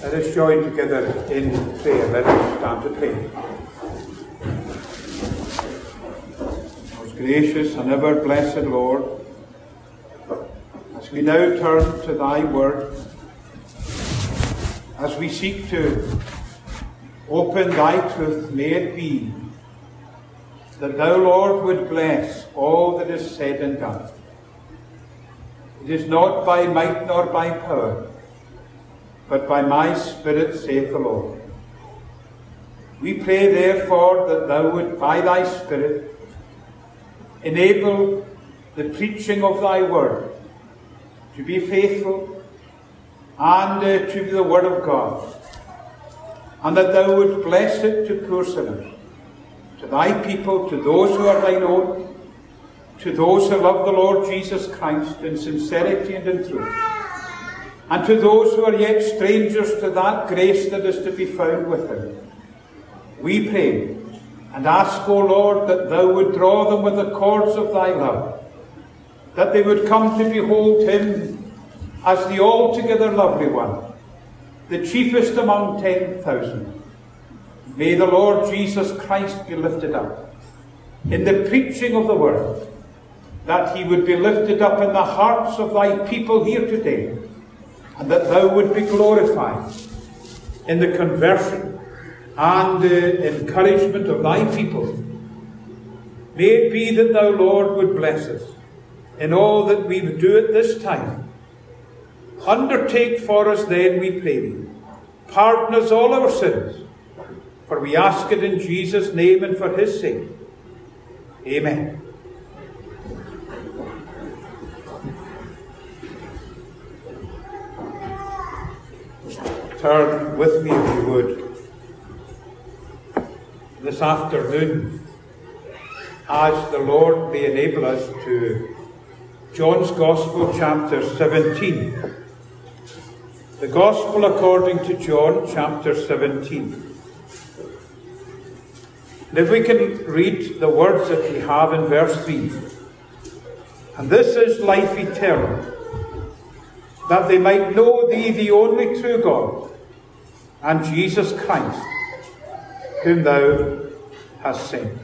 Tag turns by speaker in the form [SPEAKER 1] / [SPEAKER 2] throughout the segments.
[SPEAKER 1] Let us join together in prayer. Let us stand to pray. Most gracious and ever blessed Lord, as we now turn to thy word, as we seek to open thy truth, may it be that thou, Lord, would bless all that is said and done. It is not by might nor by power, but by my Spirit, saith the Lord. We pray, therefore, that thou would, by thy Spirit, enable the preaching of thy word to be faithful and to be the word of God, and that thou would bless it to poor sinners, to thy people, to those who are thine own, to those who love the Lord Jesus Christ in sincerity and in truth, and to those who are yet strangers to that grace that is to be found with him. We pray and ask, O Lord, that thou would draw them with the cords of thy love, that they would come to behold him as the altogether lovely one, the chiefest among 10,000. May the Lord Jesus Christ be lifted up in the preaching of the word, that he would be lifted up in the hearts of thy people here today, and that thou would be glorified in the conversion and encouragement of thy people. May it be that thou, Lord, would bless us in all that we would do at this time. Undertake for us then, we pray thee. Pardon us all our sins, for we ask it in Jesus' name and for his sake. Amen. Turn with me, if you would, this afternoon, as the Lord may enable us, to John's Gospel, chapter 17. The Gospel according to John, chapter 17. And if we can read the words that we have in verse 3. And this is life eternal, that they might know thee, the only true God, and Jesus Christ, whom thou hast sent.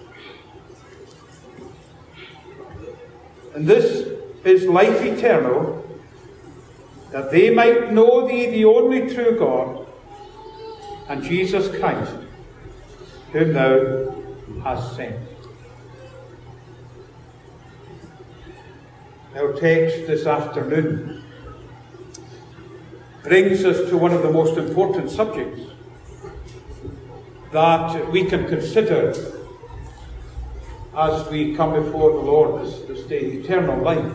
[SPEAKER 1] And this is life eternal, that they might know thee, the only true God, and Jesus Christ, whom thou hast sent. Our text this afternoon brings us to one of the most important subjects that we can consider as we come before the Lord this day, eternal life.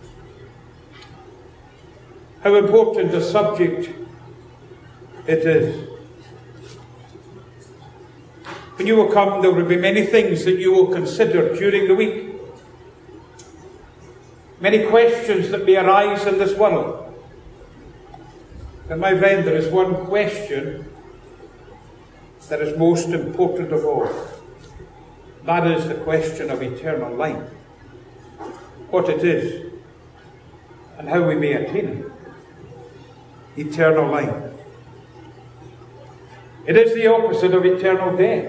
[SPEAKER 1] How important a subject it is. When you will come, there will be many things that you will consider during the week. Many questions that may arise in this world. And my friend, there is one question that is most important of all. That is the question of eternal life. What it is, and how we may attain it. Eternal life. It is the opposite of eternal death.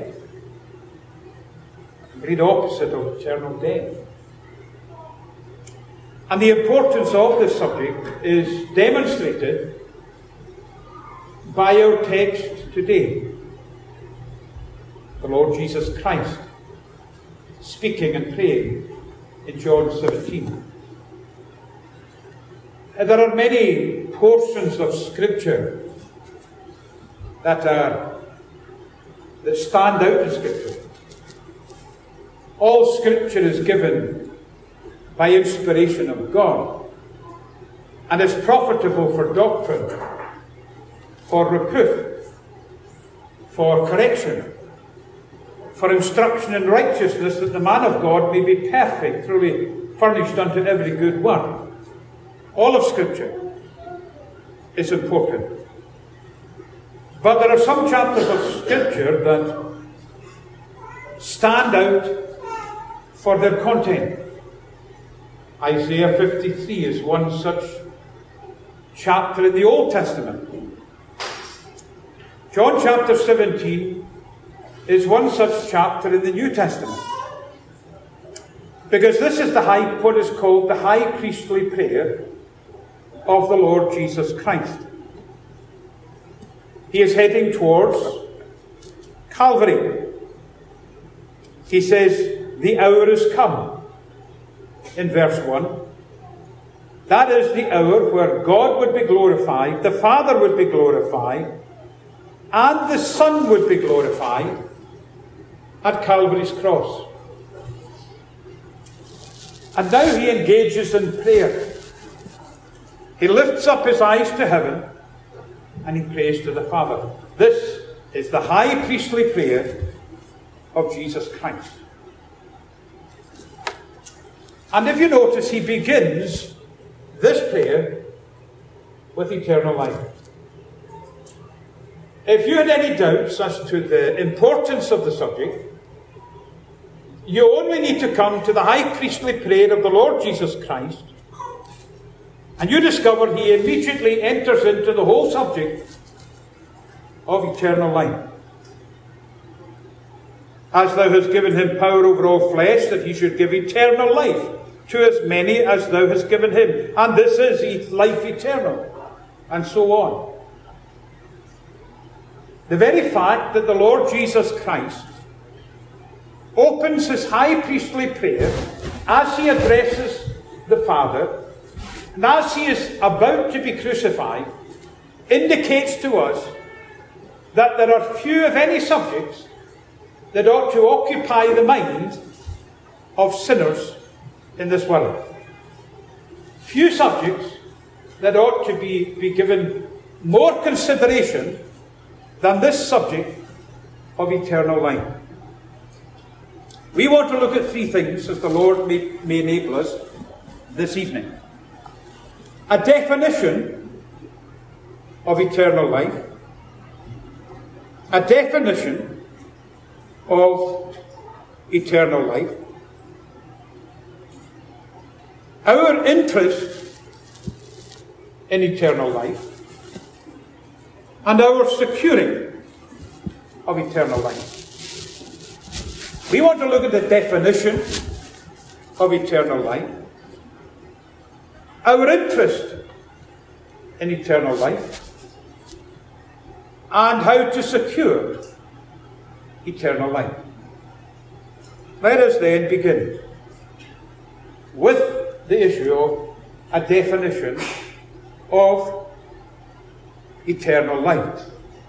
[SPEAKER 1] The complete opposite of eternal death. And the importance of this subject is demonstrated by our text today. The Lord Jesus Christ speaking and praying in John 17. And there are many portions of Scripture that stand out in Scripture. All Scripture is given by inspiration of God and is profitable for doctrine, for reproof, for correction, for instruction in righteousness, that the man of God may be perfect, truly furnished unto every good work. All of Scripture is important. But there are some chapters of Scripture that stand out for their content. Isaiah 53 is one such chapter in the Old Testament. John chapter 17 is one such chapter in the New Testament. Because this is what is called the high priestly prayer of the Lord Jesus Christ. He is heading towards Calvary. He says, the hour is come, in verse 1. That is the hour where God would be glorified, the Father would be glorified, and the Son would be glorified at Calvary's cross. And now he engages in prayer. He lifts up his eyes to heaven and he prays to the Father. This is the high priestly prayer of Jesus Christ. And if you notice, he begins this prayer with eternal life. If you had any doubts as to the importance of the subject, you only need to come to the high priestly prayer of the Lord Jesus Christ, and you discover he immediately enters into the whole subject of eternal life. As thou hast given him power over all flesh, that he should give eternal life to as many as thou hast given him. And this is life eternal. And so on. The very fact that the Lord Jesus Christ opens his high priestly prayer as he addresses the Father, and as he is about to be crucified, indicates to us that there are few, if any, subjects that ought to occupy the mind of sinners in this world. Few subjects that ought to be given more consideration than this subject of eternal life. We want to look at three things, as the Lord may enable us this evening. A definition of eternal life, a definition of eternal life, our interest in eternal life, and our securing of eternal life. We want to look at the definition of eternal life, our interest in eternal life, and how to secure eternal life. Let us then begin with the issue of a definition of eternal life.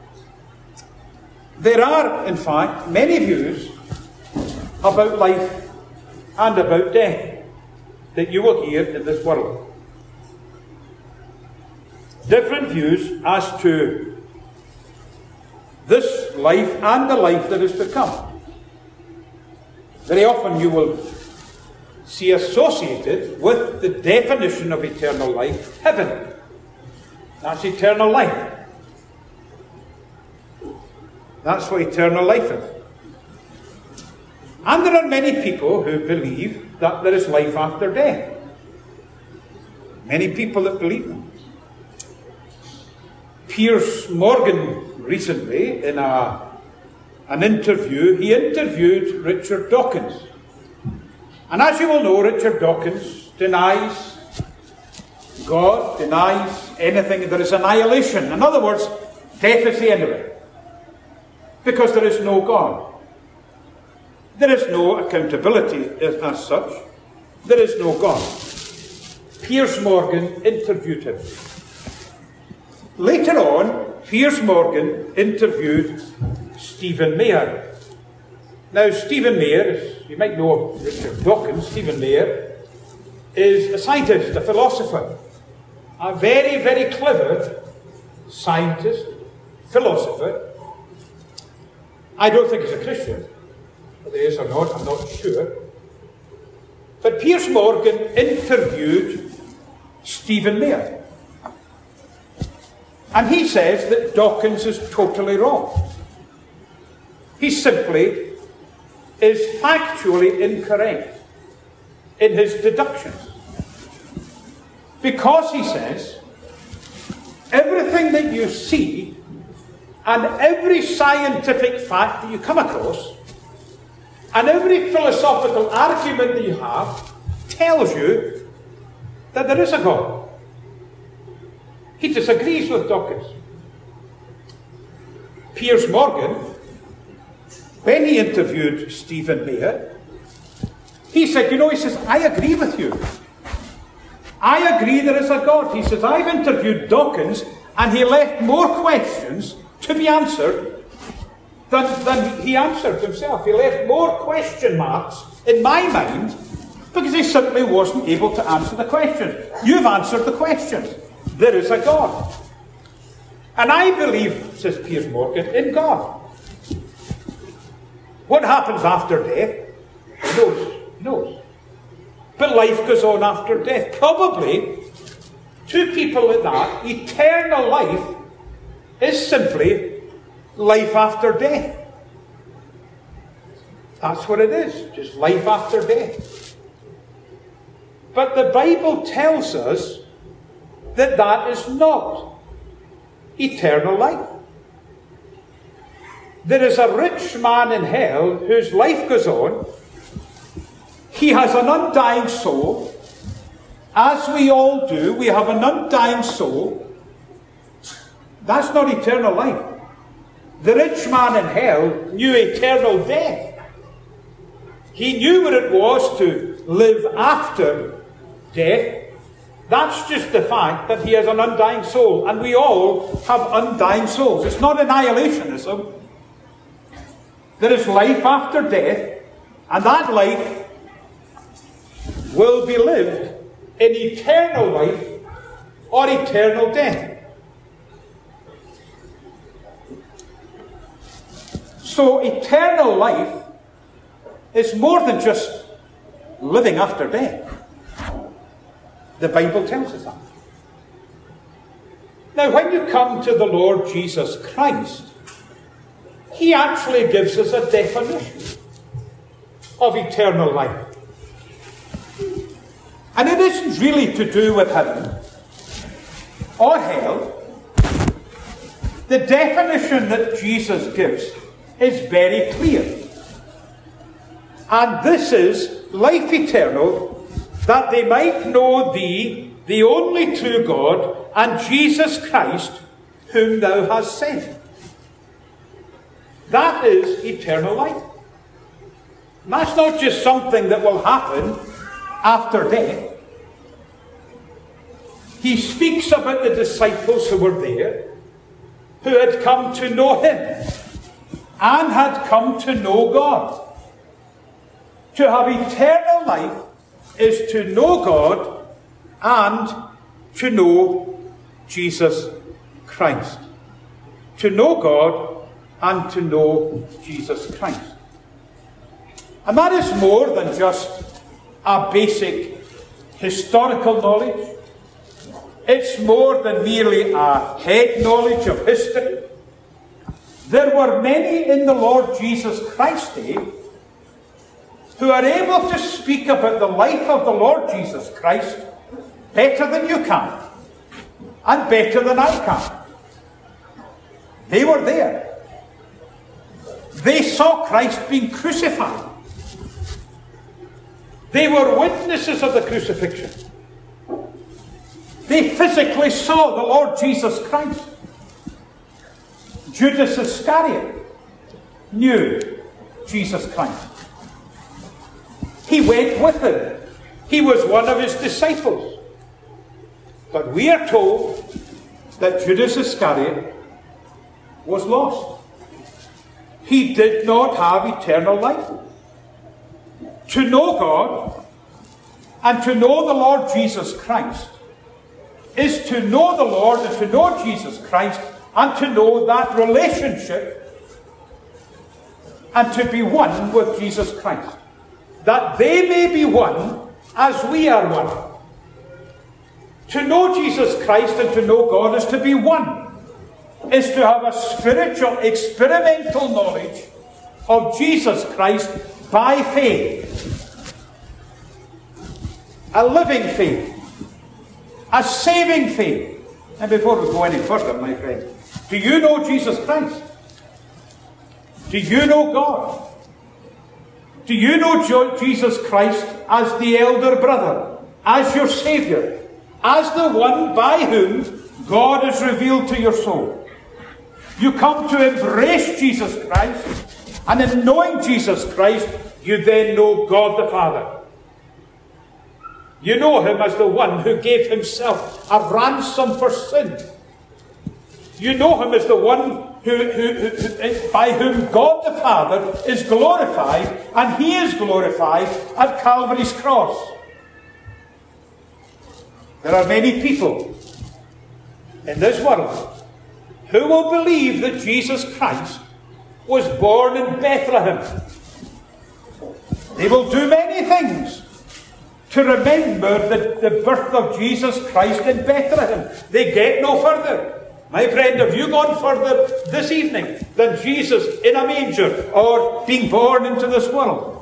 [SPEAKER 1] There are, in fact, many views about life and about death that you will hear in this world. Different views as to this life and the life that is to come. Very often you will see associated with the definition of eternal life, heaven. That's eternal life. That's what eternal life is. And there are many people who believe that there is life after death. Many people that believe that. Piers Morgan recently, in an interview, he interviewed Richard Dawkins. And as you will know, Richard Dawkins denies God, denies anything. There is annihilation. In other words, death is the end of it. Because there is no God. There is no accountability as such. There is no God. Piers Morgan interviewed him. Later on, Piers Morgan interviewed Stephen Meyer. Now, Stephen Meyer, you might know of Richard Dawkins. Stephen Meyer is a scientist, a philosopher, a very, very clever scientist, philosopher. I don't think he's a Christian. Whether he is or not, I'm not sure. But Piers Morgan interviewed Stephen Meyer. And he says that Dawkins is totally wrong. He simply is factually incorrect in his deductions. Because, he says, everything that you see And every scientific fact that you come across, and every philosophical argument that you have, tells you that there is a God. He disagrees with Dawkins. Piers Morgan, when he interviewed Stephen Mayer, he said, he says, I agree with you. I agree there is a God. He says, I've interviewed Dawkins, and he left more questions to be answered than he answered himself. He left more question marks in my mind because he simply wasn't able to answer the questions. You've answered the questions. There is a God. And I believe, says Piers Morgan, in God. What happens after death? Who knows? But life goes on after death. Probably, to people like that, eternal life is simply life after death. That's what it is, just life after death. But the Bible tells us that that is not eternal life. There is a rich man in hell whose life goes on. He has an undying soul. As we all do, we have an undying soul. That's not eternal life. The rich man in hell knew eternal death. He knew what it was to live after death. That's just the fact that he has an undying soul. And we all have undying souls. It's not annihilationism. There is life after death, and that life will be lived in eternal life or eternal death. So eternal life is more than just living after death. The Bible tells us that. Now, when you come to the Lord Jesus Christ, he actually gives us a definition of eternal life. And it isn't really to do with heaven or hell. The definition that Jesus gives is very clear. And this is life eternal, that they might know thee, the only true God, and Jesus Christ, whom thou hast sent. That is eternal life. And that's not just something that will happen after death. He speaks about the disciples who were there, who had come to know him, and had come to know God. To have eternal life is to know God and to know Jesus Christ. To know God and to know Jesus Christ. And that is more than just a basic historical knowledge. It's more than merely a head knowledge of history. There were many in the Lord Jesus Christ's day who are able to speak about the life of the Lord Jesus Christ better than you can, and better than I can. They were there. They saw Christ being crucified. They were witnesses of the crucifixion. They physically saw the Lord Jesus Christ. Judas Iscariot knew Jesus Christ. He went with him. He was one of his disciples. But we are told that Judas Iscariot was lost. He did not have eternal life. To know God and to know the Lord Jesus Christ is to know the Lord and to know Jesus Christ and to know that relationship and to be one with Jesus Christ. That they may be one as we are one. To know Jesus Christ and to know God is to be one. Is to have a spiritual, experimental knowledge of Jesus Christ by faith. A living faith. A saving faith. And before we go any further, my friends, Do you know Jesus Christ? Do you know God? Do you know Jesus Christ as the elder brother, as your Saviour, as the one by whom God is revealed to your soul? You come to embrace Jesus Christ, and in knowing Jesus Christ, you then know God the Father. You know him as the one who gave himself a ransom for sin. You know him as the one by whom God the Father is glorified, and he is glorified at Calvary's cross. There are many people in this world who will believe that Jesus Christ was born in Bethlehem. They will do many things to remember the birth of Jesus Christ in Bethlehem. They get no further. My friend, have you gone further this evening than Jesus in a manger or being born into this world?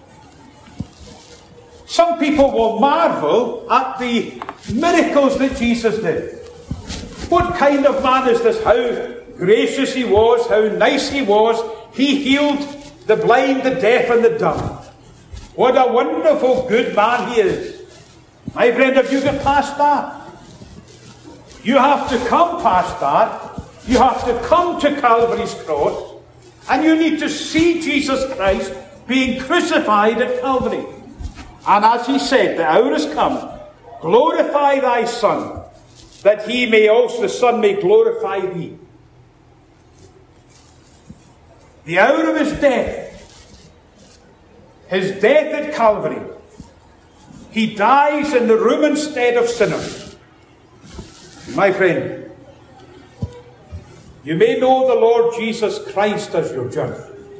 [SPEAKER 1] Some people will marvel at the miracles that Jesus did. What kind of man is this? How gracious he was, how nice he was. He healed the blind, the deaf, and the dumb. What a wonderful, good man he is. My friend, have you got past that? You have to come past that. You have to come to Calvary's cross, and you need to see Jesus Christ being crucified at Calvary. And as he said, the hour has come. Glorify thy Son, that he may also, the Son may glorify thee. The hour of his death at Calvary, he dies in the room instead of sinners. My friend, you may know the Lord Jesus Christ as your judge.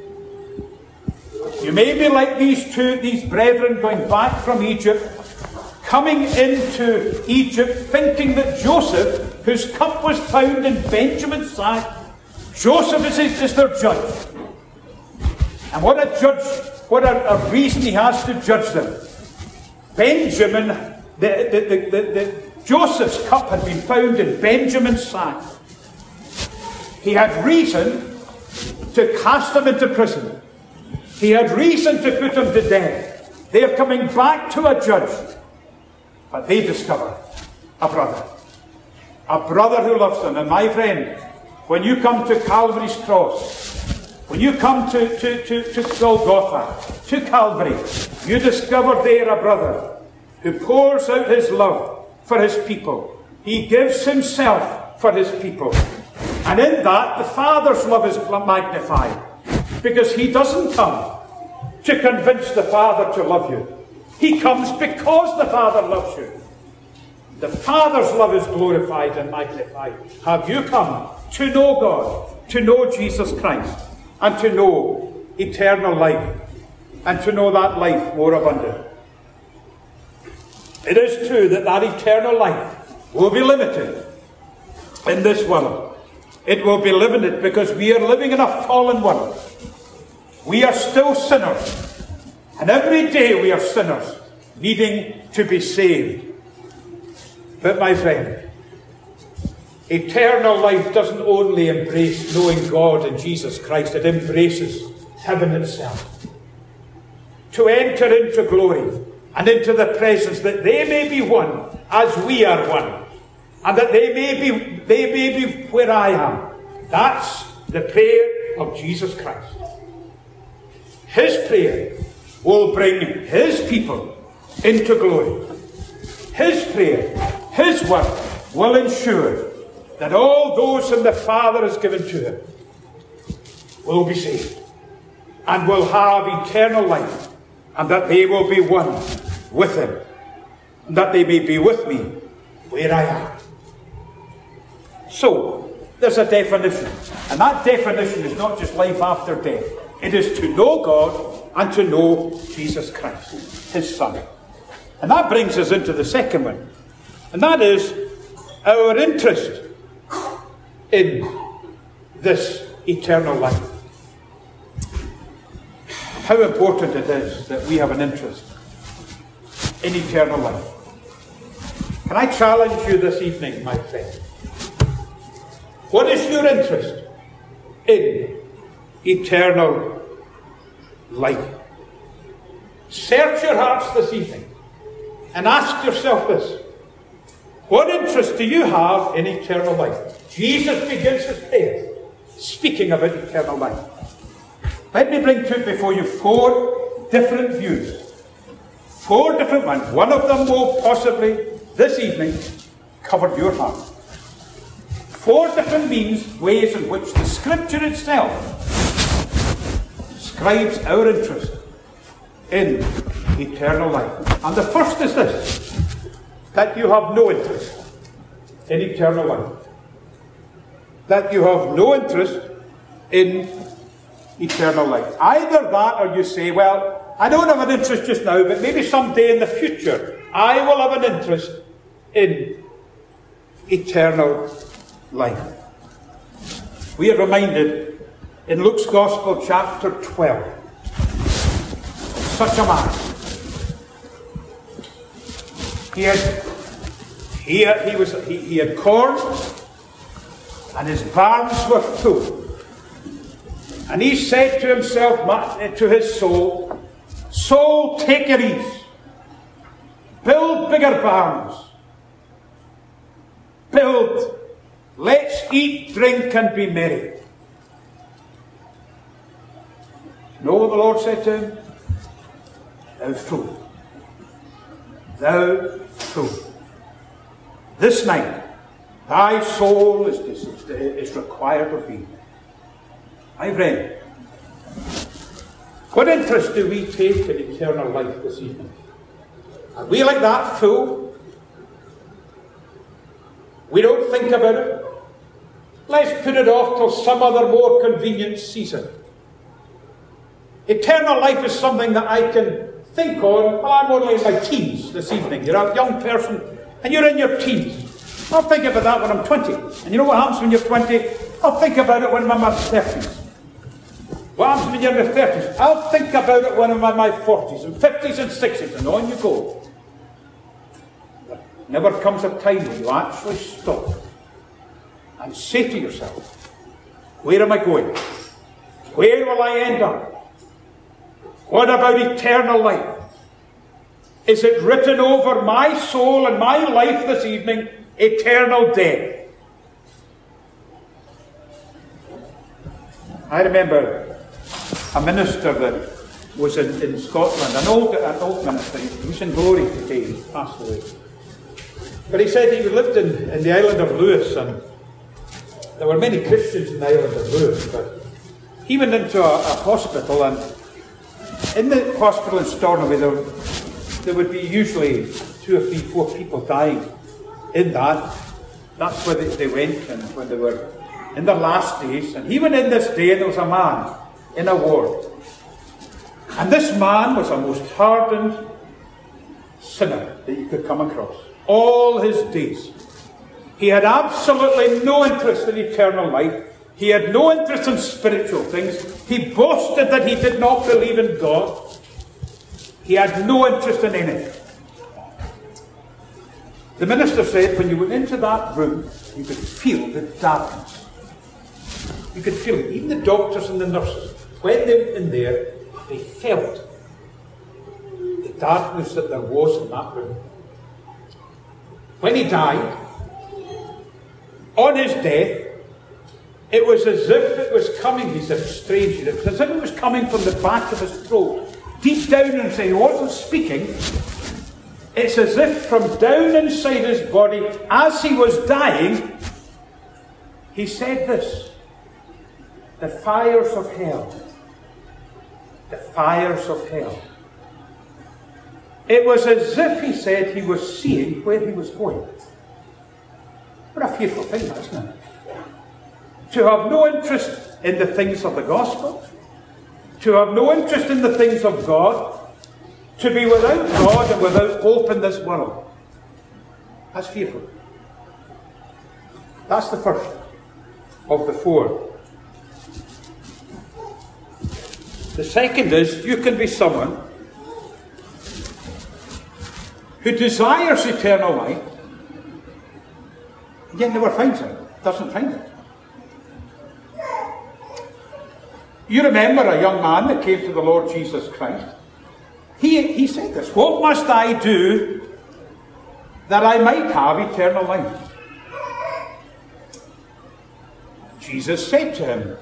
[SPEAKER 1] You may be like these brethren going back from Egypt, coming into Egypt thinking that Joseph, whose cup was found in Benjamin's sack, Joseph is their judge. And what a reason he has to judge them. Benjamin, Joseph's cup had been found in Benjamin's sack. He had reason to cast him into prison. He had reason to put him to death. They are coming back to a judge. But they discover a brother. A brother who loves them. And my friend, when you come to Calvary's cross, when you come to Golgotha, to Calvary, you discover there a brother who pours out his love for his people. He gives himself for his people. And in that, the Father's love is magnified. Because he doesn't come to convince the Father to love you. He comes because the Father loves you. The Father's love is glorified and magnified. Have you come to know God, to know Jesus Christ, and to know eternal life, and to know that life more abundant? It is true that eternal life will be limited in this world. It will be limited because we are living in a fallen world. We are still sinners. And every day we are sinners needing to be saved. But my friend, eternal life doesn't only embrace knowing God and Jesus Christ. It embraces heaven itself. To enter into glory and into the presence, that they may be one as we are one, and that they may be where I am. That's the prayer of Jesus Christ. His prayer will bring his people into glory. His prayer, his work, will ensure that all those whom the Father has given to him will be saved and will have eternal life, and that they will be one with him, and that they may be with me where I am. So, there's a definition. And that definition is not just life after death. It is to know God and to know Jesus Christ, his Son. And that brings us into the second one. And that is our interest in this eternal life. How important it is that we have an interest in eternal life. Can I challenge you this evening, my friend? What is your interest in eternal life? Search your hearts this evening and ask yourself this. What interest do you have in eternal life? Jesus begins his prayer speaking about eternal life. Let me bring to before you 4 different views. 4 different ones. One of them will possibly, this evening, cover your heart. 4 different ways in which the Scripture itself describes our interest in eternal life. And the first is this, that you have no interest in eternal life. That you have no interest in eternal life. Either that or you say, well, I don't have an interest just now, but maybe someday in the future I will have an interest in eternal life. We are reminded in Luke's Gospel, chapter 12, such a man. He had corn, and his barns were full. And he said to himself, to his soul, "Soul, take your ease. Build bigger barns. Build. Let's eat, drink, and be merry." You know what the Lord said to him? "Thou fool. Thou fool. This night thy soul is required of thee." My friend, what interest do we take in eternal life this evening? Are we like that fool? We don't think about it. Let's put it off till some other more convenient season. Eternal life is something that I can think on. Well, I'm only in my teens this evening. You're a young person and you're in your teens. I'll think about that when I'm 20. And you know what happens when you're 20? I'll think about it when I'm in my 30s. What happens when you're in your 30s? I'll think about it when I'm in my 40s and 50s and 60s, and on you go. There never comes a time when you actually stop and say to yourself, where am I going? Where will I end up? What about eternal life? Is it written over my soul and my life this evening, eternal death? I remember a minister that was in Scotland, an old minister. He was in glory today, he passed away. But he said he lived in the island of Lewis, and there were many Christians in the island of Lewis, but he went into a hospital, and in the hospital in Stornoway there would be usually 2 or 3, 4 people dying in that. That's where they went, and when they were in their last days. And he went in this day, and there was a man in a ward. And this man was a most hardened sinner that you could come across. All his days. He had absolutely no interest in eternal life. He had no interest in spiritual things. He boasted that he did not believe in God. He had no interest in anything. The minister said when you went into that room, you could feel the darkness. You could feel it. Even the doctors and the nurses, when they went in there, they felt the darkness that there was in that room. When he died, on his death, it was as if it was coming, he said, strangely, it was as if it was coming from the back of his throat. Deep down inside, he wasn't speaking. It's as if from down inside his body, as he was dying, he said this: the fires of hell. The fires of hell. It was as if he said he was seeing where he was going. What a fearful thing, isn't it? To have no interest in the things of the gospel, to have no interest in the things of God, to be without God and without hope in this world. That's fearful. That's the first of the 4. The second is, you can be someone who desires eternal life, and yet never finds it, doesn't find it. You remember a young man that came to the Lord Jesus Christ. He said this, "What must I do that I might have eternal life?" Jesus said to him,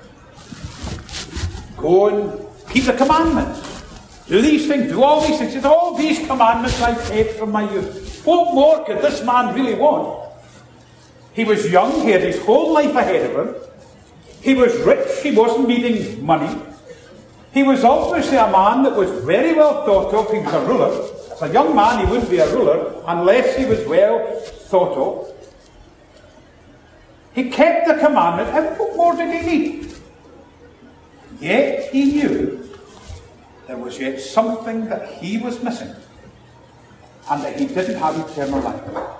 [SPEAKER 1] "Go and keep the commandments. Do these things, do all these things. He said, all these commandments I kept from my youth." What more could this man really want? He was young, he had his whole life ahead of him. He was rich, he wasn't needing money. He was obviously a man that was very well thought of. He was a ruler. As a young man, he wouldn't be a ruler unless he was well thought of. He kept the commandment, and what more did he need? Yet he knew there was yet something that he was missing, and that he didn't have eternal life.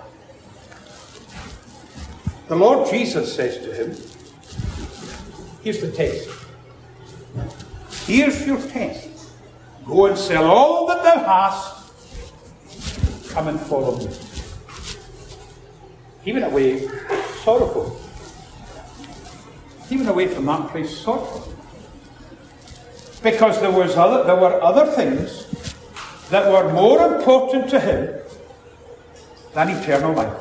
[SPEAKER 1] The Lord Jesus says to him, here's the test. Here's your test. Go and sell all that thou hast. Come and follow me. He went away sorrowful. He went away from that place sorrowful. Because there were other things that were more important to him than eternal life.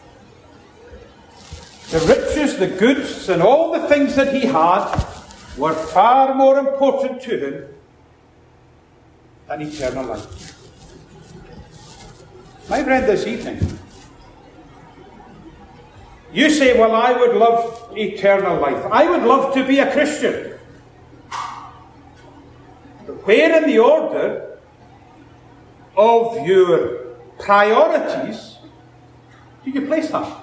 [SPEAKER 1] The riches, the goods, and all the things that he had were far more important to him than eternal life. My friend, this evening, you say, well, I would love eternal life. I would love to be a Christian. But where in the order of your priorities do you place that?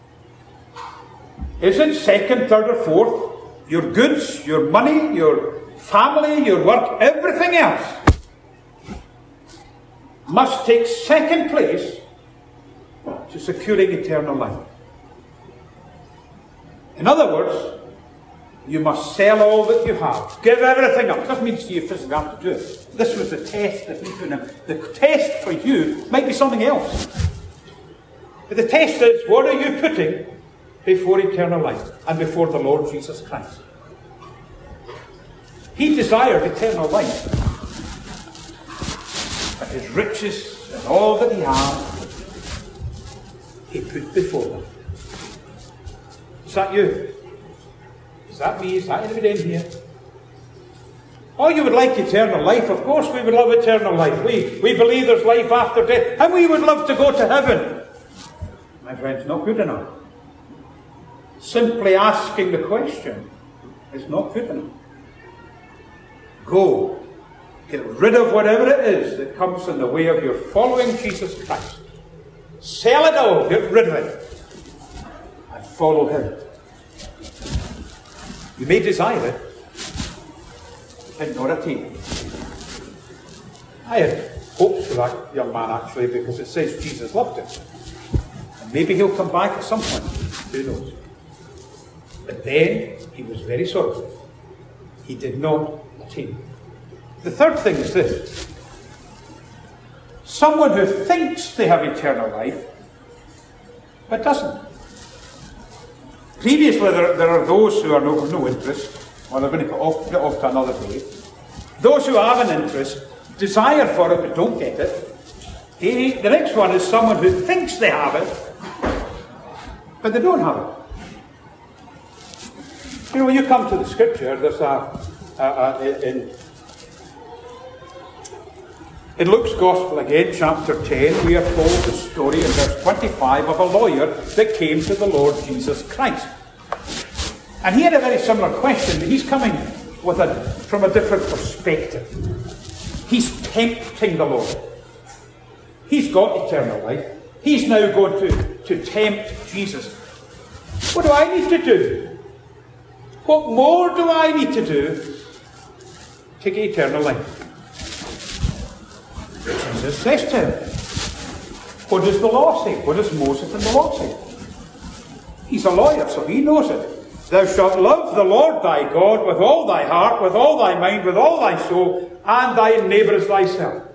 [SPEAKER 1] Is it second, third, or fourth? Your goods, your money, your family, your work, everything else must take second place to securing eternal life. In other words, you must sell all that you have. Give everything up. It doesn't mean you physically have to do it. This was the test that we put in. The test for you might be something else. But the test is, what are you putting before eternal life and before the Lord Jesus Christ? He desired eternal life. But his riches and all that he had, he put before them. Is that you? Is that me? Is that anybody in here? Oh, you would like eternal life? Of course we would love eternal life. We believe there's life after death. And we would love to go to heaven. My friends, not good enough. Simply asking the question is not good enough. Go. Get rid of whatever it is that comes in the way of your following Jesus Christ. Sell it all. Get rid of it. And follow him. You may desire it, but not attain it. I had hopes for that young man, actually, because it says Jesus loved him. And maybe he'll come back at some point. Who knows? But then he was very sorrowful. He did not attain it. The third thing is this. Someone who thinks they have eternal life, but doesn't. Previously, there are those who are no interest, or they're going to put it off to another day. Those who have an interest, desire for it, but don't get it. The next one is someone who thinks they have it, but they don't have it. You know, when you come to the scripture, there's in Luke's Gospel again, chapter 10, we are told the story in verse 25 of a lawyer that came to the Lord Jesus Christ. And he had a very similar question, but he's coming from a different perspective. He's tempting the Lord. He's got eternal life. He's now going to tempt Jesus. What do I need to do? What more do I need to do to get eternal life? Jesus says to him, what does the law say? What does Moses and the law say? He's a lawyer, so he knows it. Thou shalt love the Lord thy God with all thy heart, with all thy mind, with all thy soul, and thy neighbour as thyself.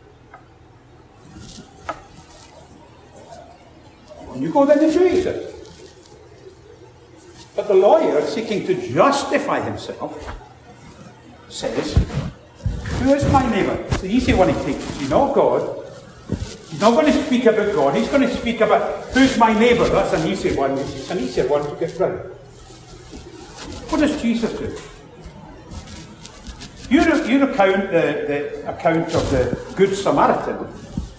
[SPEAKER 1] When you go then and do it. But the lawyer, seeking to justify himself, says, who is my neighbour? It's the easy one he takes. You know God. He's not going to speak about God. He's going to speak about who's my neighbour. That's an easy one. It's an easier one to get right. What does Jesus do? You recount the account of the Good Samaritan.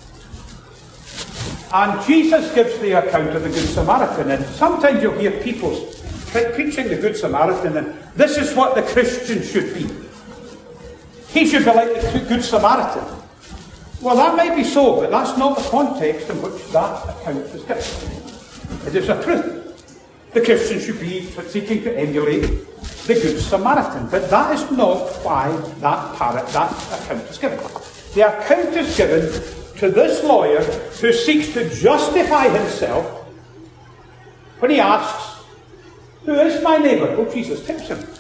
[SPEAKER 1] And Jesus gives the account of the Good Samaritan. And sometimes you'll hear people preaching the Good Samaritan, and this is what the Christian should be. He should be like the Good Samaritan. Well, that may be so, but that's not the context in which that account is given. It is a truth. The Christian should be seeking to emulate the Good Samaritan. But that is not why that account is given. The account is given to this lawyer who seeks to justify himself when he asks, who is my neighbour? Oh, Jesus tips him.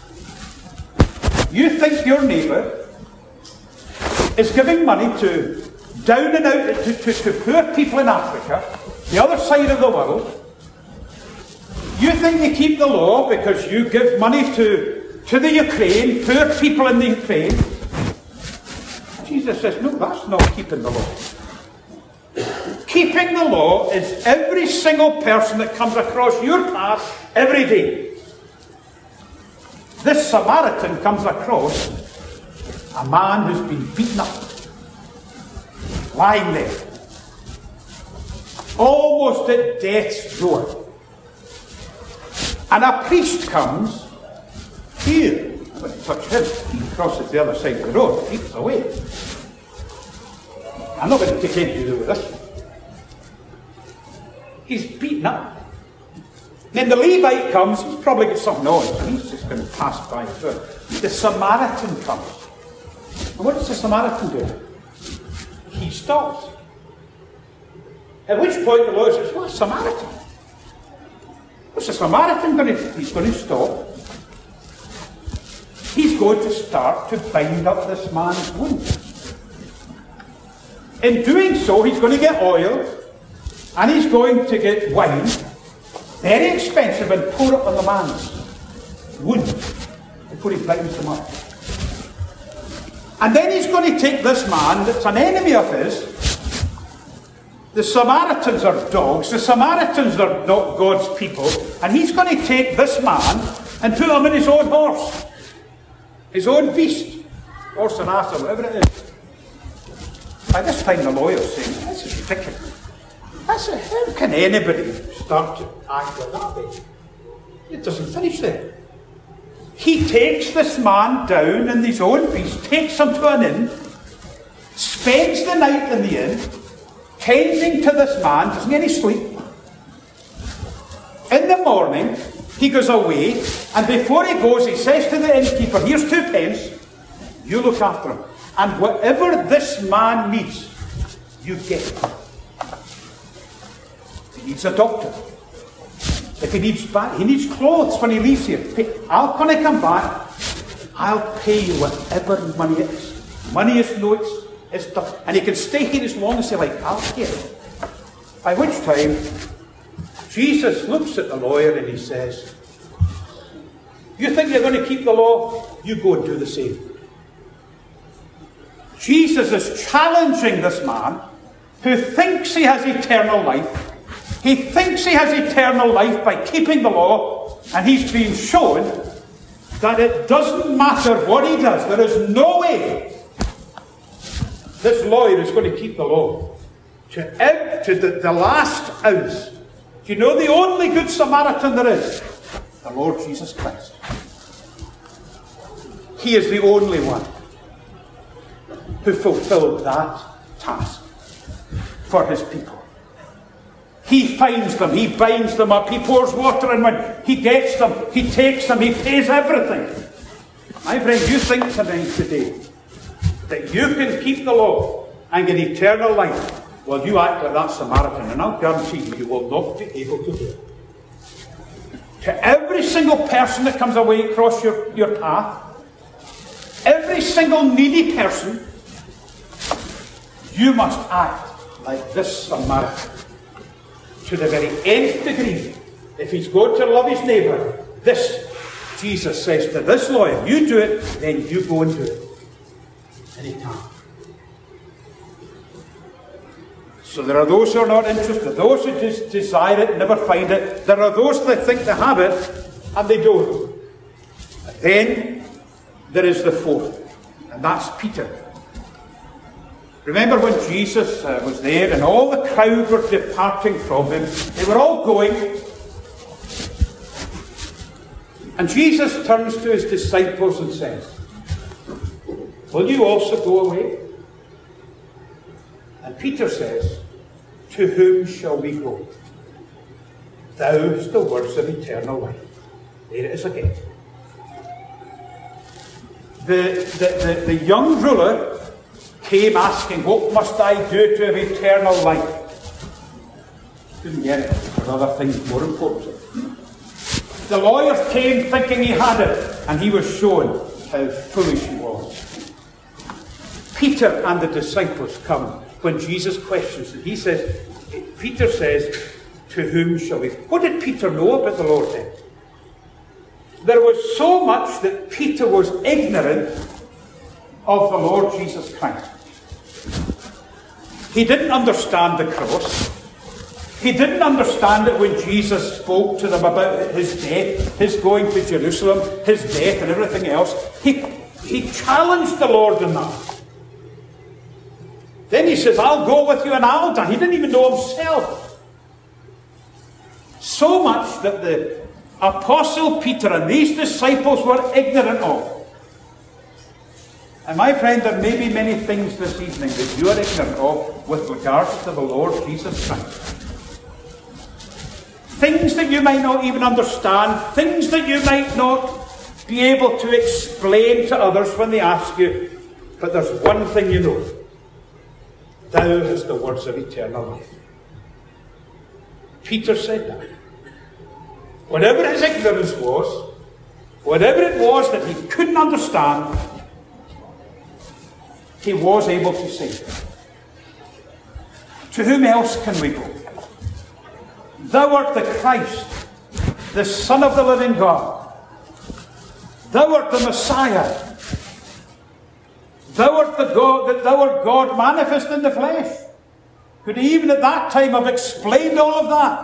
[SPEAKER 1] You think your neighbour is giving money to down and out to poor people in Africa, the other side of the world? You think you keep the law because you give money to the Ukraine, poor people in the Ukraine? Jesus says, no, that's not keeping the law. Keeping the law is every single person that comes across your path every day. This Samaritan comes across a man who's been beaten up, lying there, almost at death's door. And a priest comes here. I'm going to touch him. He crosses the other side of the road, keeps away. I'm not going to take anything to do with this. He's beaten up. Then the Levite comes, he's probably got something on, so he's just going to pass by through. The Samaritan comes. And what does the Samaritan do? He stops. At which point the Lord says, what's Samaritan? What's the Samaritan going to do? He's going to stop. He's going to start to bind up this man's wound. In doing so, he's going to get oil, and he's going to get wine, very expensive, and pour it on the man's wound before he binds them up. And then he's going to take this man that's an enemy of his. The Samaritans are dogs. The Samaritans are not God's people. And he's going to take this man and put him in his own horse. His own beast. Horse and ass or whatever it is. By this time the lawyer's saying, this is ridiculous. How can anybody start to act like that way? It doesn't finish there. He takes this man down in his own beast, takes him to an inn, spends the night in the inn, tending to this man, doesn't get any sleep. In the morning, he goes away, and before he goes, he says to the innkeeper, here's 2 pence, you look after him. And whatever this man needs, you get it. He needs a doctor. If he needs clothes when he leaves here. When I come back, I'll pay you whatever money it is. Money is notes, it's stuff. And he can stay here as long as he likes. I'll pay it. By which time, Jesus looks at the lawyer and he says, you think you're going to keep the law? You go and do the same. Jesus is challenging this man who thinks he has eternal life. He thinks he has eternal life by keeping the law, and he's being shown that it doesn't matter what he does. There is no way this lawyer is going to keep the law to the last ounce. Do you know the only Good Samaritan there is? The Lord Jesus Christ. He is the only one who fulfilled that task for his people. He finds them, he binds them up, he pours water and wine, he gets them, he takes them, he pays everything. My friend, you think today that you can keep the law and get eternal life, well, you act like that Samaritan, and I'll guarantee you will not be able to do it. To every single person that comes away across your path, every single needy person, you must act like this Samaritan. To the very nth degree. If he's going to love his neighbour, this Jesus says to this lawyer, you do it, then you go and do it. And he can't. So there are those who are not interested, those who just desire it, never find it. There are those that think they have it, and they don't. And then there is the fourth, and that's Peter. Remember when Jesus was there, and all the crowd were departing from him. They were all going. And Jesus turns to his disciples and says, will you also go away? And Peter says, to whom shall we go? Thou hast the words of eternal life. There it is again. The young ruler came asking, what must I do to have eternal life? Couldn't get it. There were other things more important. The lawyer came thinking he had it, and he was shown how foolish he was. Peter and the disciples come when Jesus questions him. Peter says, to whom shall we? What did Peter know about the Lord then? There was so much that Peter was ignorant of the Lord Jesus Christ. He didn't understand the cross. He didn't understand it when Jesus spoke to them about his death, his going to Jerusalem, his death and everything else. He challenged the Lord in that. Then he says, I'll go with you and I'll die. He didn't even know himself. So much that the Apostle Peter and these disciples were ignorant of. And my friend, there may be many things this evening that you are ignorant of with regards to the Lord Jesus Christ. Things that you might not even understand, things that you might not be able to explain to others when they ask you. But there's one thing you know. Thou hast the words of eternal life. Peter said that. Whatever his ignorance was, whatever it was that he couldn't understand, he was able to say, to whom else can we go? Thou art the Christ, the Son of the living God. Thou art the Messiah. Thou art God manifest in the flesh. Could he even at that time have explained all of that?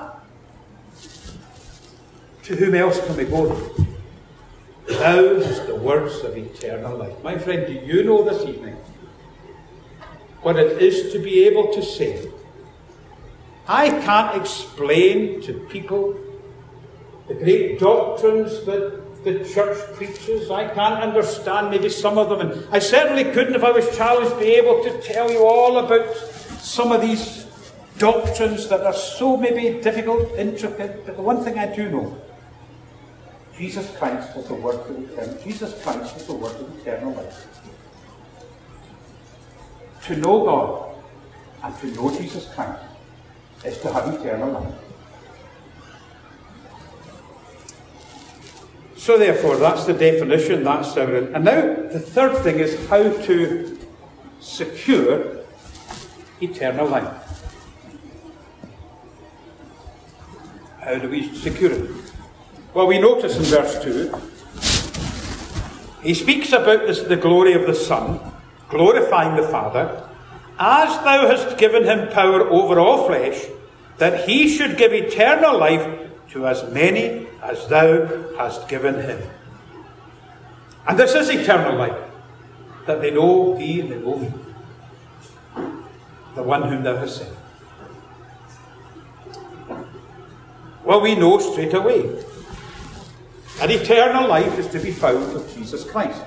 [SPEAKER 1] To whom else can we go? Thou hast the words of eternal life. My friend, do you know this evening what it is to be able to say, I can't explain to people the great doctrines that the church preaches. I can't understand maybe some of them, and I certainly couldn't, if I was challenged, be able to tell you all about some of these doctrines that are so maybe difficult, intricate. But the one thing I do know, Jesus Christ was the word of eternal. Jesus Christ was the word of eternal life. To know God and to know Jesus Christ is to have eternal life. So therefore, that's the definition, that's evident. And now, the third thing is how to secure eternal life. How do we secure it? Well, we notice in verse 2, he speaks about the glory of the Son, glorifying the Father, as thou hast given him power over all flesh, that he should give eternal life to as many as thou hast given him. And this is eternal life, that they know thee and they know me, the one whom thou hast sent. Well, we know straight away that eternal life is to be found with Jesus Christ.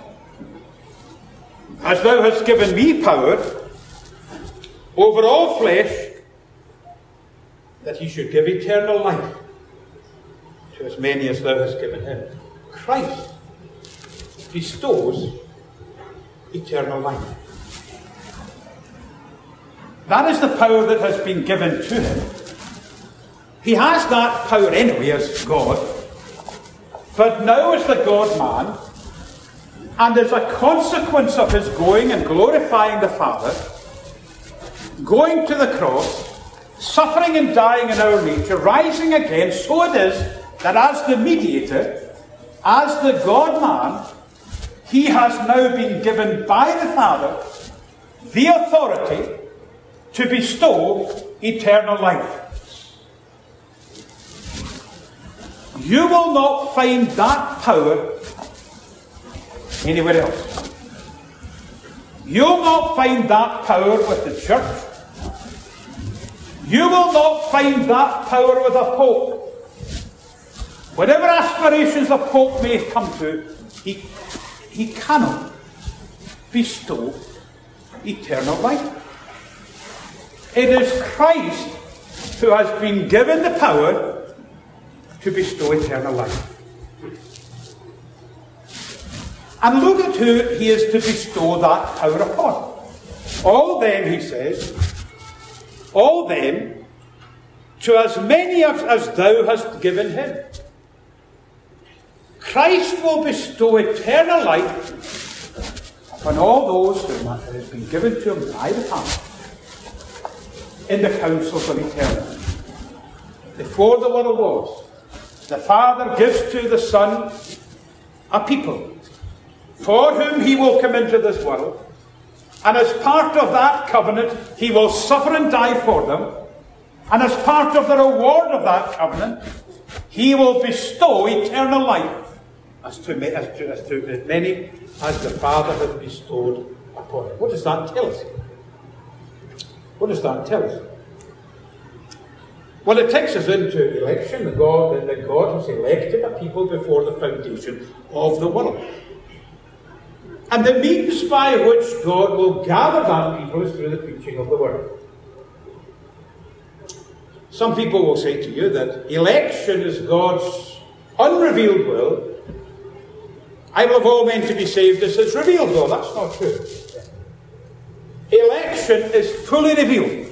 [SPEAKER 1] As thou hast given me power over all flesh, that he should give eternal life to as many as thou hast given him. Christ bestows eternal life. That is the power that has been given to him. He has that power anyway as God, but now as the God-man, and as a consequence of his going and glorifying the Father, going to the cross, suffering and dying in our nature, rising again, so it is that as the mediator, as the God-man, he has now been given by the Father the authority to bestow eternal life. You will not find that power anywhere else. You'll not find that power with the church. You will not find that power with a pope. Whatever aspirations a pope may come to, he cannot bestow eternal life. It is Christ who has been given the power to bestow eternal life. And look at who he is to bestow that power upon. All them, he says, all them, to as many as thou hast given him. Christ will bestow eternal life upon all those whom it has been given to him by the Father in the councils of eternity. Before the world was, the Father gives to the Son a people for whom he will come into this world, and as part of that covenant he will suffer and die for them, and as part of the reward of that covenant he will bestow eternal life as to as many as the Father has bestowed upon him. What does that tell us? What does that tell us? Well, it takes us into election. That God has elected a people before the foundation of the world. And the means by which God will gather that people is through the preaching of the word. Some people will say to you that election is God's unrevealed will. I will have all men to be saved as his revealed will. That's not true. Election is fully revealed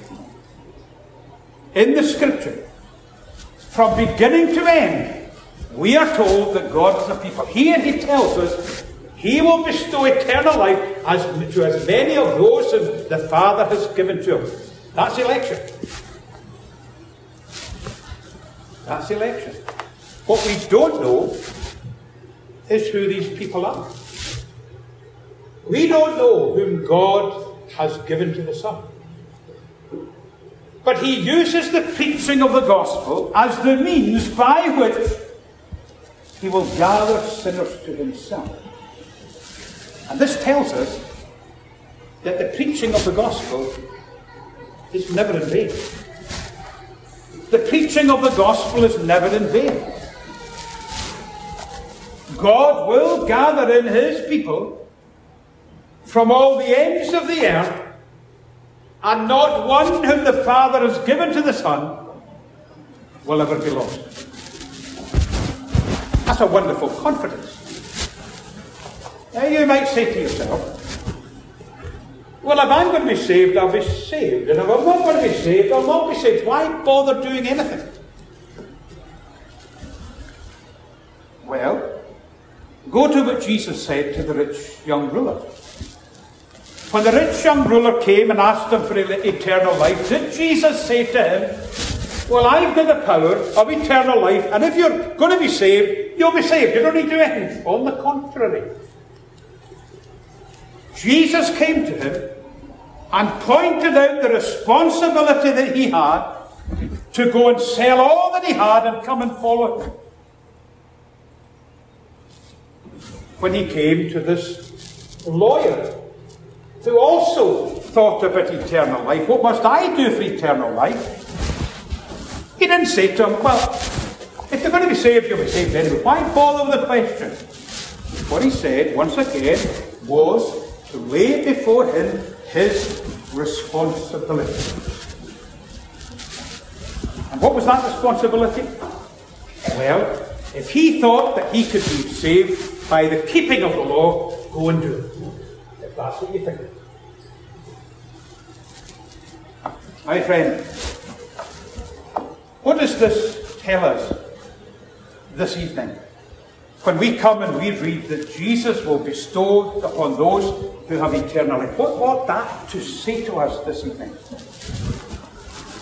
[SPEAKER 1] in the Scripture. From beginning to end, we are told that God is a people. Here he tells us he will bestow eternal life to as many of those as the Father has given to him. That's election. That's election. What we don't know is who these people are. We don't know whom God has given to the Son. But he uses the preaching of the gospel as the means by which he will gather sinners to himself. And this tells us that the preaching of the gospel is never in vain. The preaching of the gospel is never in vain. God will gather in his people from all the ends of the earth, and not one whom the Father has given to the Son will ever be lost. That's a wonderful confidence. Now you might say to yourself, well, if I'm going to be saved, I'll be saved. And if I'm not going to be saved, I'll not be saved. Why bother doing anything? Well, go to what Jesus said to the rich young ruler. When the rich young ruler came and asked him for eternal life, did Jesus say to him, well, I've got the power of eternal life, and if you're going to be saved, you'll be saved. You don't need to do anything. On the contrary. Jesus came to him and pointed out the responsibility that he had to go and sell all that he had and come and follow him. When he came to this lawyer, who also thought about eternal life, what must I do for eternal life? He didn't say to him, well, if you're going to be saved, you'll be saved anyway. Why bother with the question? What he said, once again, was to lay before him his responsibility. And what was that responsibility? Well, if he thought that he could be saved by the keeping of the law, go and do it. If that's what you think. My friend, what does this tell us this evening? When we come and we read that Jesus will bestow upon those who have eternal life, what ought that to say to us this evening?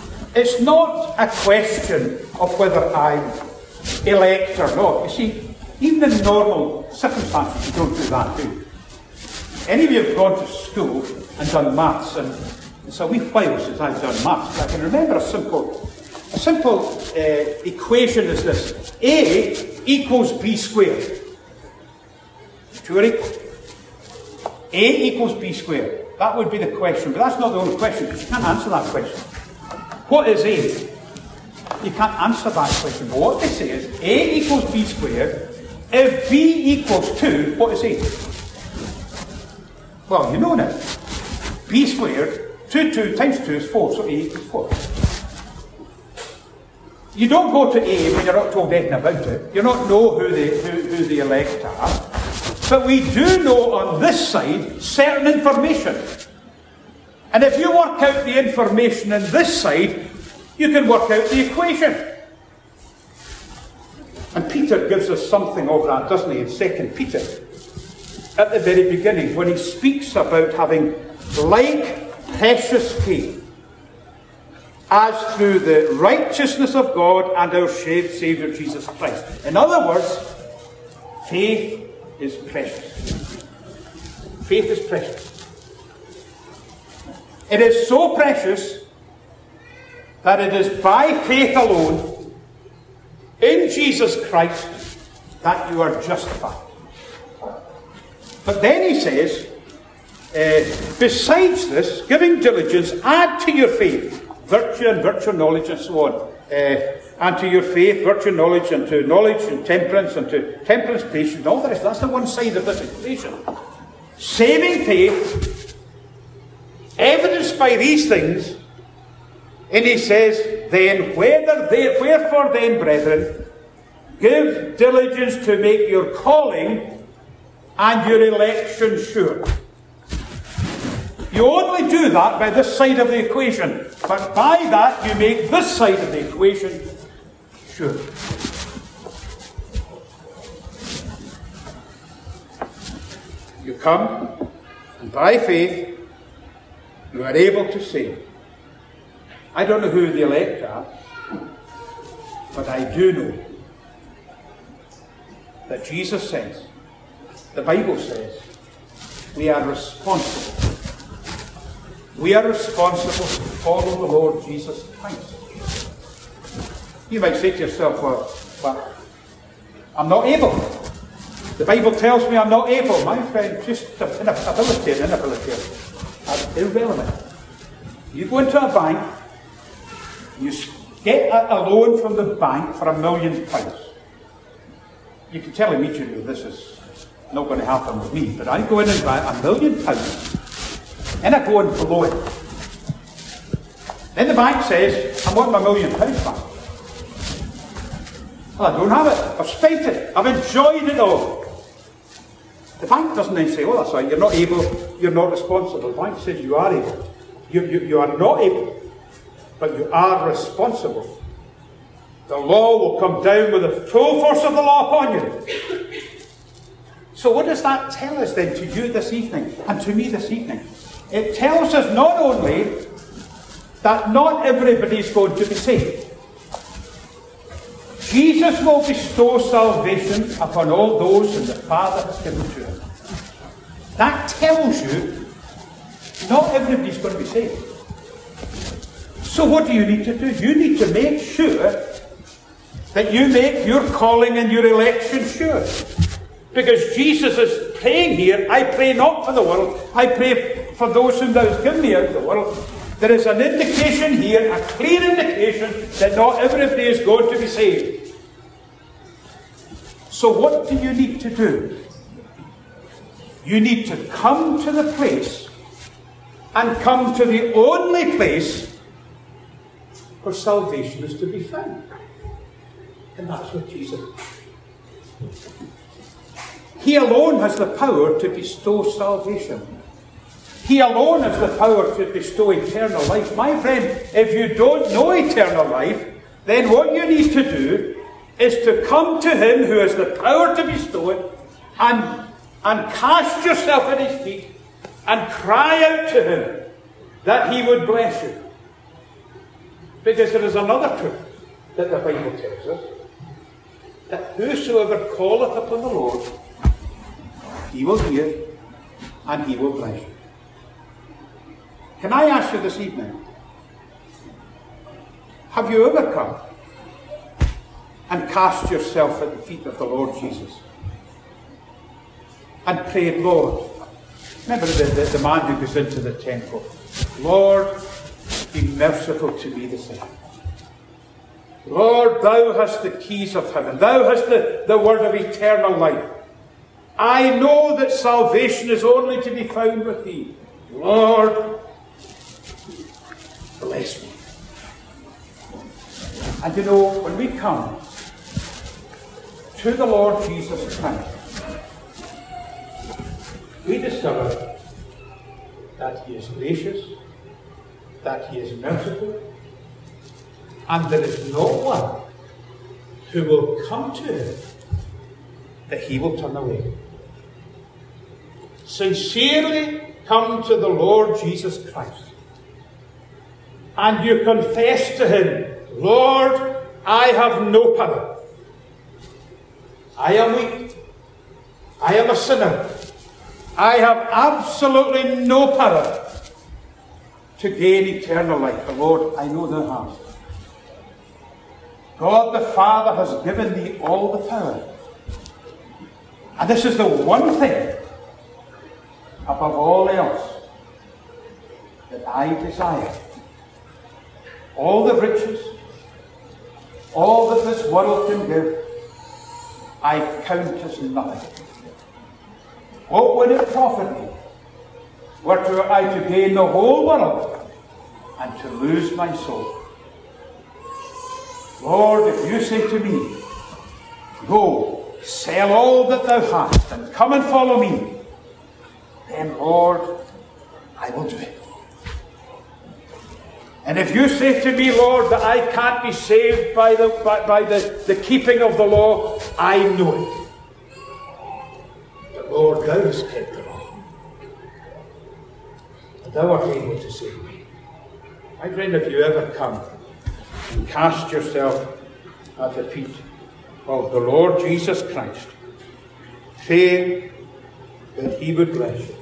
[SPEAKER 1] It's not a question of whether I'm elect or not. You see, Even in normal circumstances, you don't do that, do you? Any of you have gone to school and done maths, and it's a wee while since I've done maths. I can remember a simple equation is this: A equals B squared. Two are equal. A equals B squared. That would be the question, but that's not the only question, because you can't answer that question. What is A? You can't answer that question. But what they say is A equals B squared. If B equals 2, what is A? Well, you know now. B squared, 2 times 2 is 4, so A equals 4. You don't go to A when you're not told anything about it. You don't know who the elect are. But we do know on this side certain information. And if you work out the information on this side, you can work out the equation. And Peter gives us something of that, doesn't he, in 2 Peter? At the very beginning, when he speaks about having like precious faith, as through the righteousness of God and our Saviour Jesus Christ. In other words, faith is precious. Faith is precious. It is so precious that it is by faith alone in Jesus Christ that you are justified. But then he says, besides this, giving diligence, add to your faith virtue, and virtue knowledge, and so on. And to your faith, virtue knowledge, and to knowledge and temperance, and to temperance patience, and all the rest. That's the one side of this equation. Saving faith, evidenced by these things, and he says, then wherefore then, brethren, give diligence to make your calling and your election sure. You only do that by this side of the equation, but by that you make this side of the equation sure. You come, and by faith you are able to say, I don't know who the elect are, but I do know that Jesus says, the Bible says, we are responsible. We are responsible to follow the Lord Jesus Christ. You might say to yourself, well, I'm not able. The Bible tells me I'm not able. My friend, just ability and inability are irrelevant. You go into a bank, you get a loan from the bank for £1 million. You can tell immediately this is not going to happen with me, but I go in and buy £1 million. And I go and blow it. Then the bank says, I want my £1 million back. Well, I don't have it. I've spent it. I've enjoyed it all. The bank doesn't then say, oh, that's right, you're not able, you're not responsible. The bank says you are able. You are not able, but you are responsible. The law will come down with the full force of the law upon you. So what does that tell us then to you this evening and to me this evening? It tells us not only that not everybody is going to be saved. Jesus will bestow salvation upon all those whom the Father has given to him. That tells you not everybody is going to be saved. So what do you need to do? You need to make sure that you make your calling and your election sure. Because Jesus is praying here, I pray not for the world, I pray for those whom thou hast given me out of the world. There is an indication here, a clear indication, that not everybody is going to be saved. So what do you need to do? You need to come to the place, and come to the only place where salvation is to be found. And that's what Jesus did. He alone has the power to bestow salvation. He alone has the power to bestow eternal life. My friend, if you don't know eternal life, then what you need to do is to come to him who has the power to bestow it, and cast yourself at his feet and cry out to him that he would bless you. Because there is another truth that the Bible tells us. that whosoever calleth upon the Lord, he will hear and he will bless you. Can I ask you this evening, have you ever come and cast yourself at the feet of the Lord Jesus and prayed, Lord, remember the man who goes into the temple, Lord, be merciful to me the sinner. Lord, thou hast the keys of heaven. Thou hast the word of eternal life. I know that salvation is only to be found with thee. Lord, bless me. And you know, when we come to the Lord Jesus Christ, we discover that he is gracious, that he is merciful, and there is no one who will come to him that he will turn away. Sincerely come to the Lord Jesus Christ, and you confess to him, Lord, I have no power. I am weak. I am a sinner. I have absolutely no power to gain eternal life. But Lord, I know thou hast. God the Father has given thee all the power. And this is the one thing above all else that I desire. All the riches, all that this world can give, I count as nothing. What would it profit me were I to gain the whole world and to lose my soul? Lord, if you say to me, go, sell all that thou hast and come and follow me, then, Lord, I will do it. And if you say to me, Lord, that I can't be saved by the keeping of the law, I know it. But Lord, thou hast kept the law. And thou art able to save me. My friend, if you ever come and cast yourself at the feet of the Lord Jesus Christ, praying that he would bless you.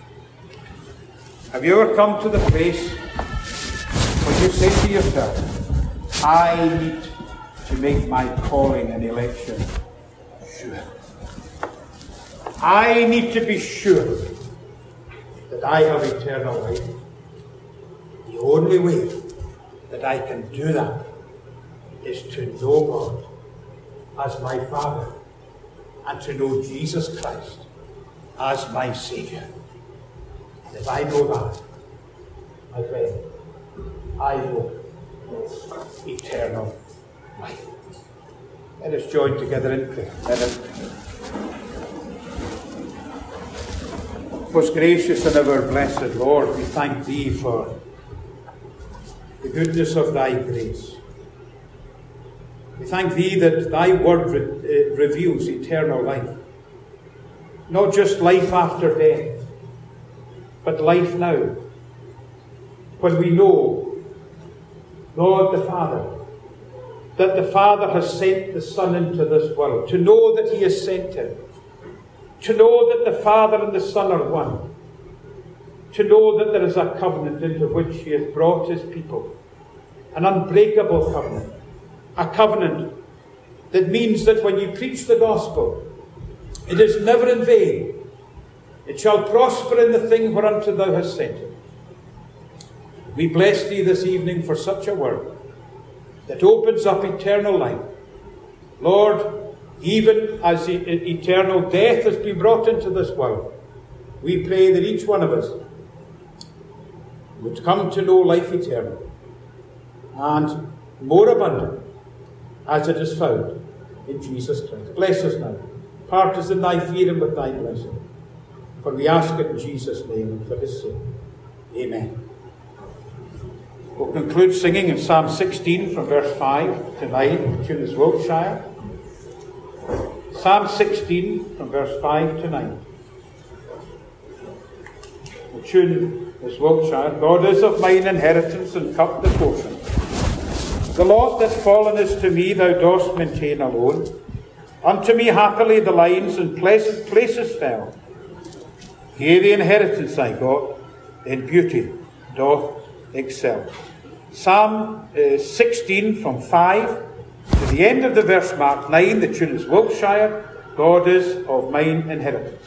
[SPEAKER 1] Have you ever come to the place where you say to yourself, I need to make my calling and election sure. I need to be sure that I have eternal life. The only way that I can do that is to know God as my Father and to know Jesus Christ as my Saviour. And if I know that, my friend, I know eternal life. Let us join together in prayer. Let us pray. Most gracious and ever blessed Lord, we thank thee for the goodness of thy grace. We thank thee that thy word reveals eternal life. Not just life after death, but life now. When we know, God the Father, that the Father has sent the Son into this world, to know that he has sent him, to know that the Father and the Son are one, to know that there is a covenant into which he has brought his people, an unbreakable covenant, a covenant that means that when you preach the gospel, it is never in vain. It shall prosper in the thing whereunto thou hast sent it. We bless thee this evening for such a word that opens up eternal life. Lord, even as eternal death has been brought into this world, we pray that each one of us would come to know life eternal and more abundant as it is found in Jesus Christ. Bless us now. Part us in thy fear and with thy blessing. For we ask it in Jesus' name and for his sake. Amen. We'll conclude singing in Psalm 16 from verse 5 to 9. The tune is Wiltshire. Psalm 16 from verse 5 to 9. The tune is Wiltshire. God is of mine inheritance and cup the portion. The lot that fallen is to me thou dost maintain alone. Unto me happily the lines and pleasant places fell. Yea, the inheritance I got in beauty doth excel. Psalm 16 from 5 to the end of the verse mark 9, the tune is Wiltshire, God is of mine inheritance.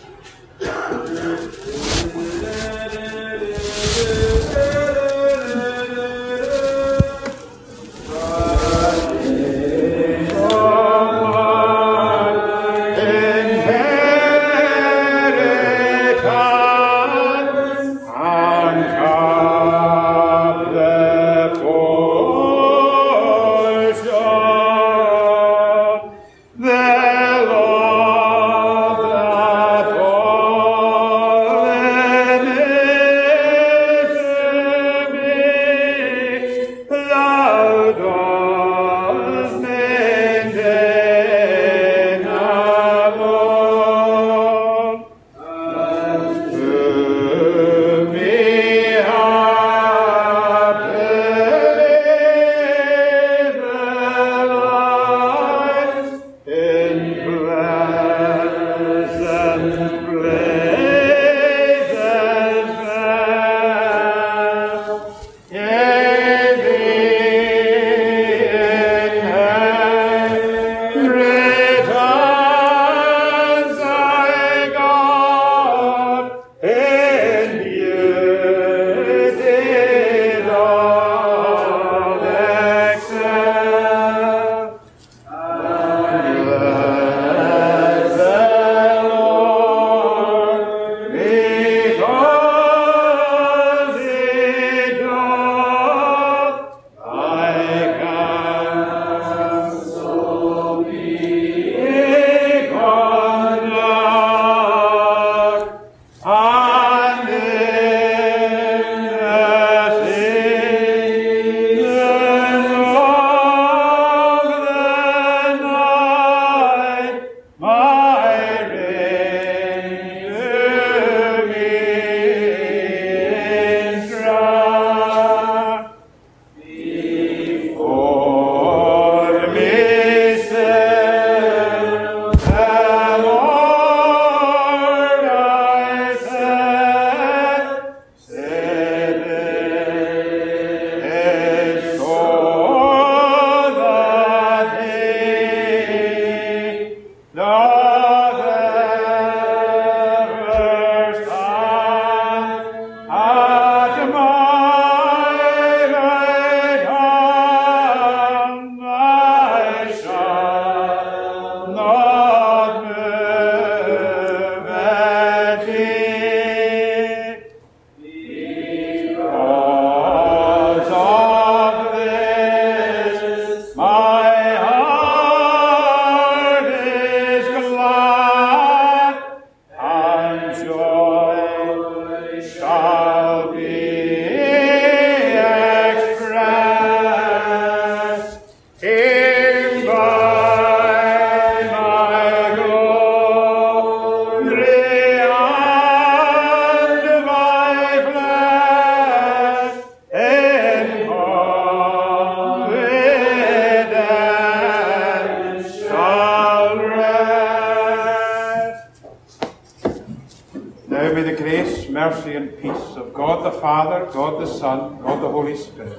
[SPEAKER 2] mercy and peace of God the Father, God the Son, God the Holy Spirit.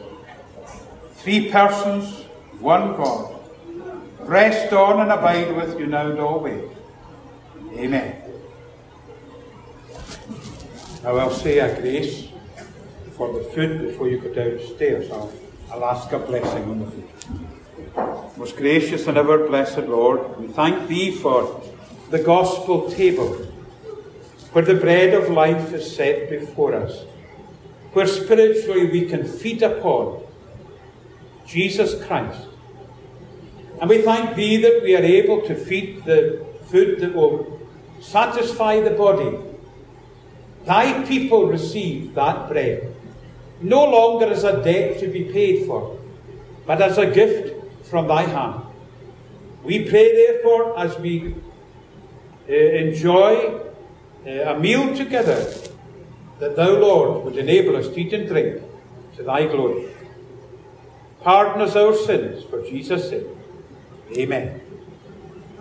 [SPEAKER 2] Three persons, one God, rest on and abide with you now and always. Amen. Now I'll say a grace for the food before you go downstairs. I'll ask a blessing on the food. Most gracious and ever blessed Lord, we thank Thee for the gospel table, where the bread of life is set before us, where spiritually we can feed upon Jesus Christ. And we thank Thee that we are able to feed the food that will satisfy the body. Thy people receive that bread, no longer as a debt to be paid for, but as a gift from Thy hand. We pray, therefore, as we enjoy a meal together, that Thou, Lord, would enable us to eat and drink to Thy glory. Pardon us our sins for Jesus' sake. Amen.